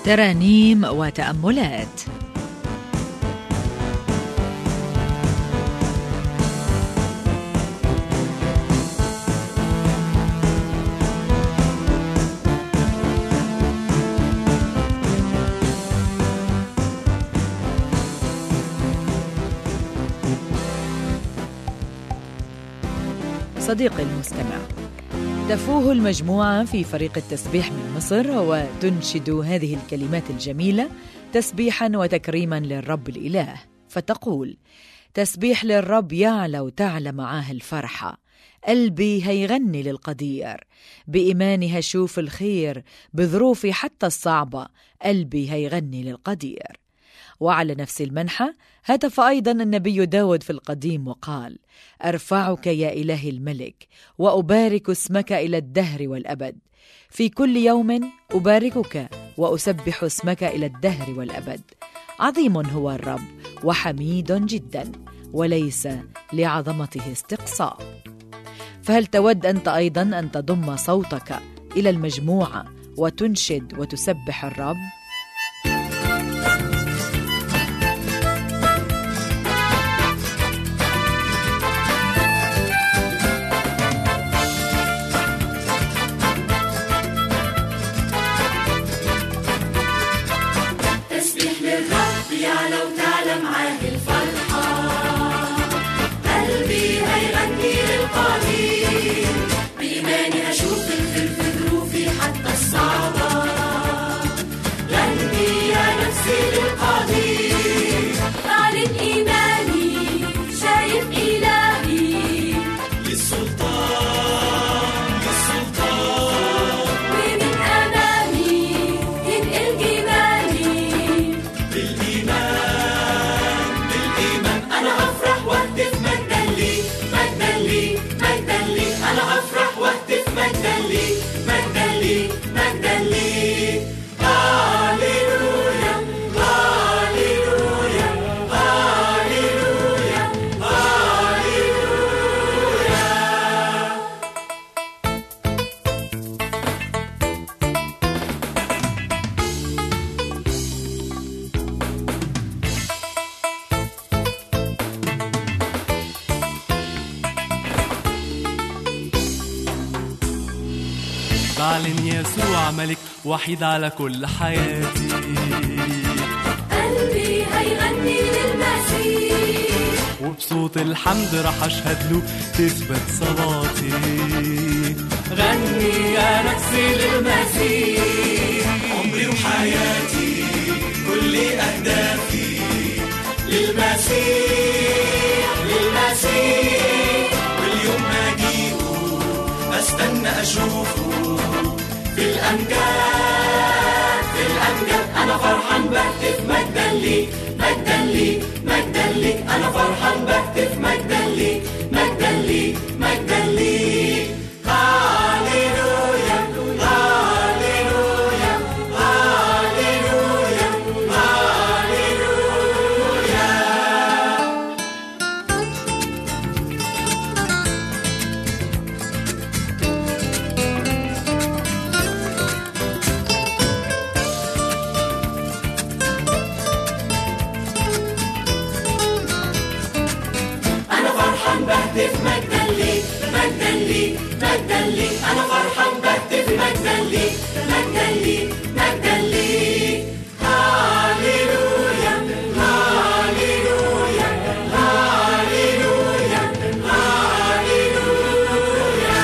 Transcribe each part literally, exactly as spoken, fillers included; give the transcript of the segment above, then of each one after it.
ترانيم وتأملات. صديقي المستمع، تفوه المجموعة في فريق التسبيح من مصر وتنشد هذه الكلمات الجميلة تسبيحاً وتكريماً للرب الإله، فتقول: تسبيح للرب يعلى وتعلى معاه الفرحة، قلبي هيغني للقدير، بإيماني هشوف الخير، بظروفي حتى الصعبة قلبي هيغني للقدير. وعلى نفس المنحى هتف أيضا النبي داود في القديم وقال: أرفعك يا إلهي الملك وأبارك اسمك إلى الدهر والأبد، في كل يوم أباركك وأسبح اسمك إلى الدهر والأبد. عظيم هو الرب وحميد جدا، وليس لعظمته استقصاء. فهل تود أنت أيضا أن تضم صوتك إلى المجموعة وتنشد وتسبح الرب؟ بعلن يسوع ملك وحيد على كل حياتي، قلبي هيغني للمسيح، وبصوت الحمد رح أشهد له تثبت صلاتي. غني يا نفسي للمسيح، عمري وحياتي كل أهدافي للمسيح للمسيح، واليوم ما أجيبه أستنى أشوفه في الأمجاد في الأمجاد. أنا فرحان بهتف مجدا ليك مجدا ليك مجدا ليك، أنا فرحان بهتف مجدا ليك مجدا ليك مجدا ليك. هاليلويا هاليلويا هاليلويا هاليلويا. بهتف مجدا ليك مجدا ليك مجدا ليك، أنا فرحان بهتف مجدا ليك مجدا ليك مجدا ليك. هاليلويا هاليلويا هاليلويا هاليلويا.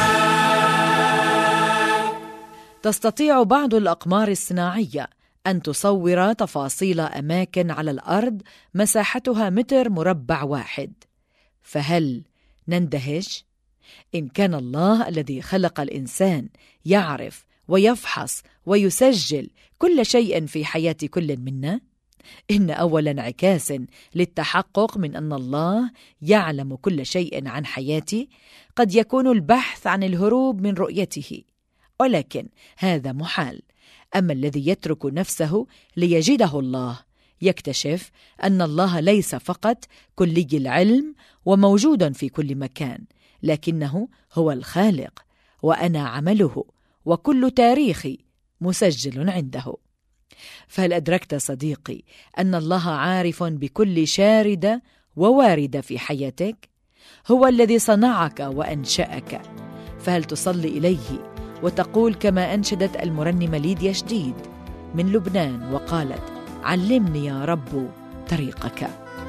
تستطيع بعض الأقمار الصناعية أن تصور تفاصيل أماكن على الأرض مساحتها متر مربع واحد، فهل نندهش؟ إن كان الله الذي خلق الإنسان يعرف ويفحص ويسجل كل شيء في حياة كل منا، إن أول انعكاس للتحقق من أن الله يعلم كل شيء عن حياتي قد يكون البحث عن الهروب من رؤيته، ولكن هذا محال. أما الذي يترك نفسه ليجده الله يكتشف أن الله ليس فقط كلي العلم وموجود في كل مكان، لكنه هو الخالق، وأنا عمله، وكل تاريخي مسجل عنده. فهل أدركت صديقي أن الله عارف بكل شاردة وواردة في حياتك؟ هو الذي صنعك وأنشأك. فهل تصلي إليه وتقول كما أنشدت المرنمة ليديا شديد من لبنان وقالت: علمني يا رب طريقك.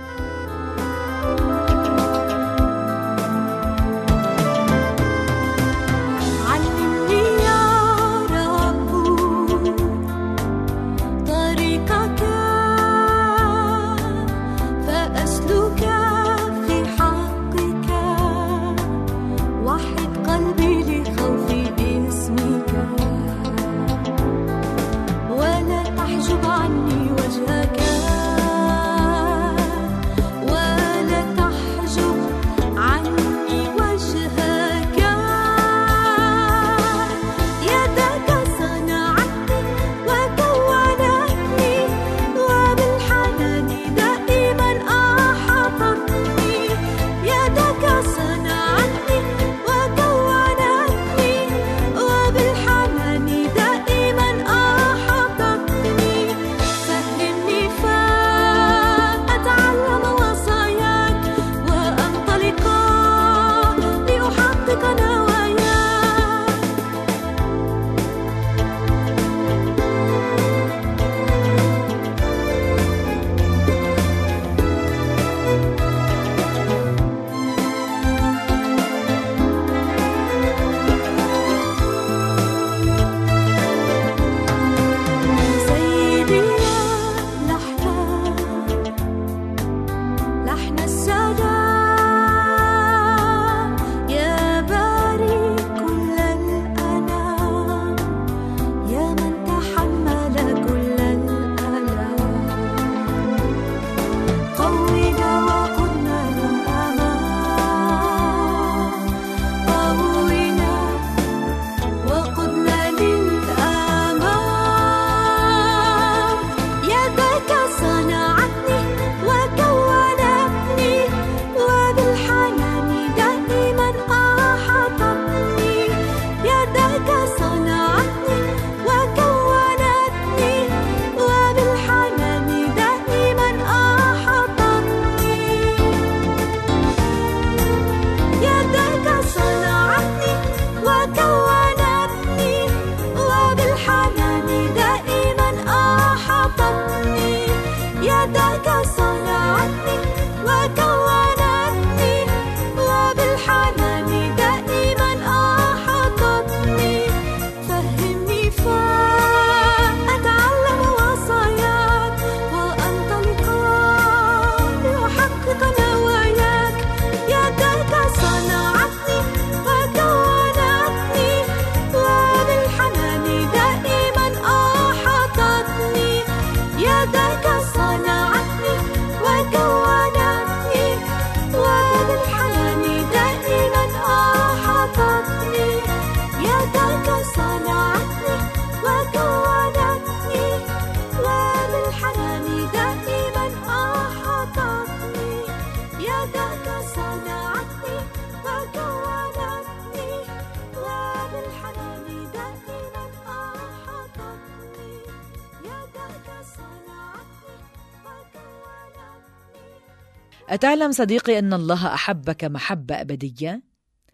أتعلم صديقي أن الله أحبك محبة أبدية؟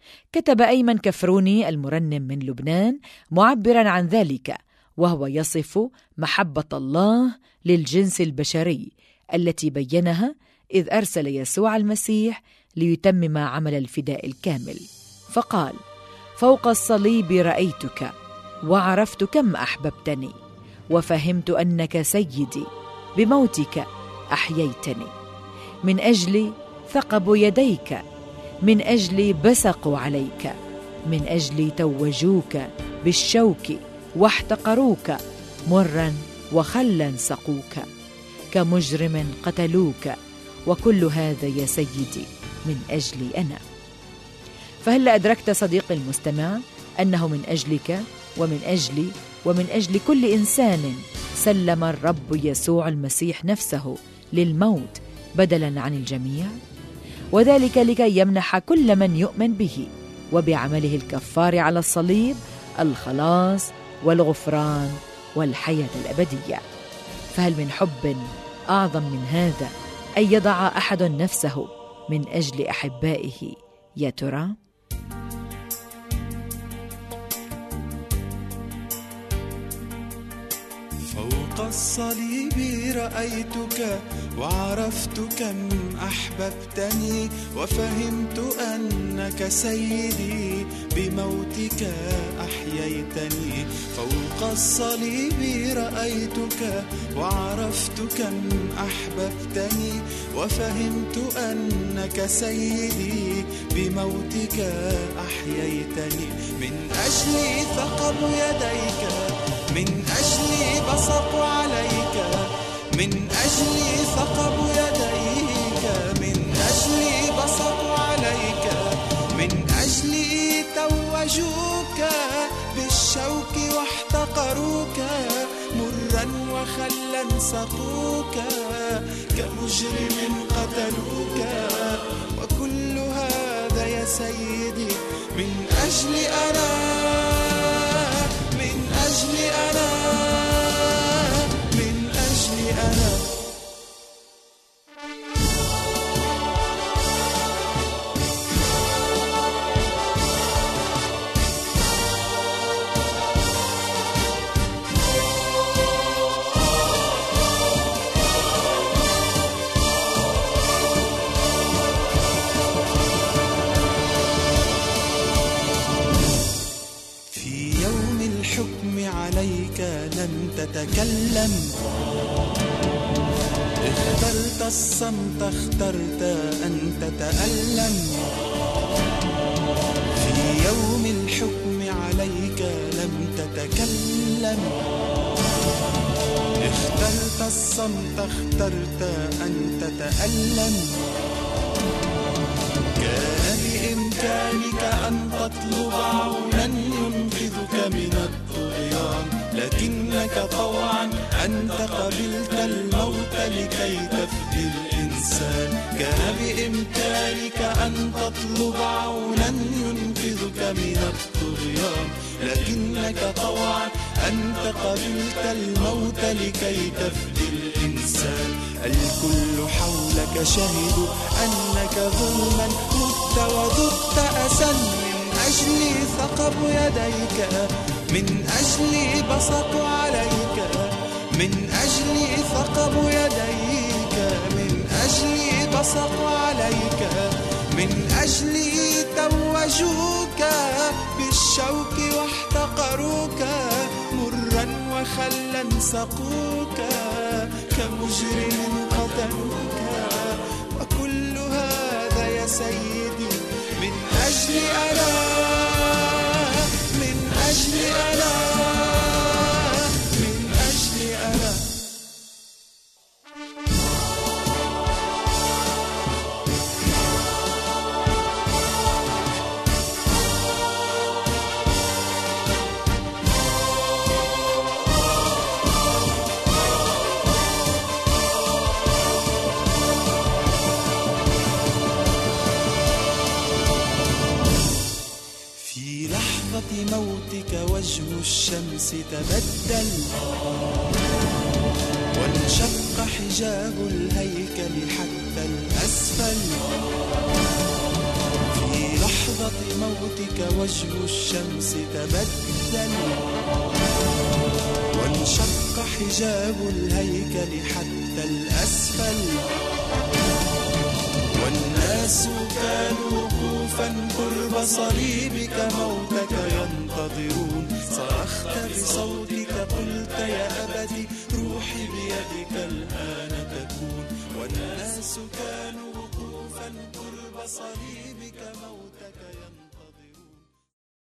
كتب أيمن كفروني المرنم من لبنان معبرا عن ذلك، وهو يصف محبة الله للجنس البشري التي بينها إذ أرسل يسوع المسيح ليتمم عمل الفداء الكامل، فقال: فوق الصليب رأيتك وعرفت كم أحببتني، وفهمت أنك سيدي، بموتك أحييتني. من أجل ثقبوا يديك، من أجل بسقوا عليك، من أجل توجوك بالشوك واحتقروك، مرا وخلا سقوك، كمجرم قتلوك، وكل هذا يا سيدي من أجلي أنا. فهل أدركت صديقي المستمع أنه من أجلك ومن أجلي ومن أجل كل إنسان سلم الرب يسوع المسيح نفسه للموت بدلاً عن الجميع؟ وذلك لكي يمنح كل من يؤمن به وبعمله الكفار على الصليب الخلاص والغفران والحياة الأبدية. فهل من حب أعظم من هذا أن يضع أحد نفسه من أجل أحبائه يا ترى؟ فوق الصليب رأيتك وعرفت كم أحببتني وفهمت أنك سيدي بموتك أحييتني. فوق الصليب رأيتك وعرفت كم أحببتني وفهمت أنك سيدي بموتك أحييتني. من أجلي ثقبوا يديك، من أجلي بصقوا عليك، من أجلي ثقبوا يديك، من أجلي بصقوا عليك، من أجلي توجوك بالشوك واحتقروك، مرا وخلا سقوك، كمجرم قتلوك. وكل هذا يا سيدي من أجلي أنا، من أجلي أنا، من أجلي أنا. عليك لم تتكلم، اخترت الصمت، اخترت أن تتألم. في يوم الحكم عليك لم تتكلم، اخترت الصمت، اخترت أن تتألم. كان بإمكانك أن تطلب عونا ينقذك من الطغيان، لكنك طوعا أنت قبلت الموت لكي تفدي الإنسان. كان بإمكانك أن تطلب عونا ينقذك من الطغيان، لكنك طوعا أنت قبلت الموت لكي تفدي الإنسان. الكل حولك شهدوا أنك ظلما مت وذقت أسا. من أجلي ثقبوا يديك، من أجلي بصقوا عليك، من أجلي ثقبوا يديك، من أجلي بصقوا عليك، من أجلي توجوك بالشوك واحتقروك، مرا وخلا سقوك، كمجرم قتلوك. وكل هذا يا سيدي من أجلي أنا، من أجلي أنا، من أجلي أنا. موتك وجه الشمس تبدل، وانشق حجاب الهيكل حتى الأسفل. في لحظة موتك وجه الشمس تبدل، وانشق حجاب الهيكل حتى الأسفل. والناس كانوا وقوفا قرب صليبك موتك ينتظرون. صرخت بصوتك قلت يا أبتي روحي بيدك الآن تكون. والناس كانوا وقوفا قرب صليبك موتك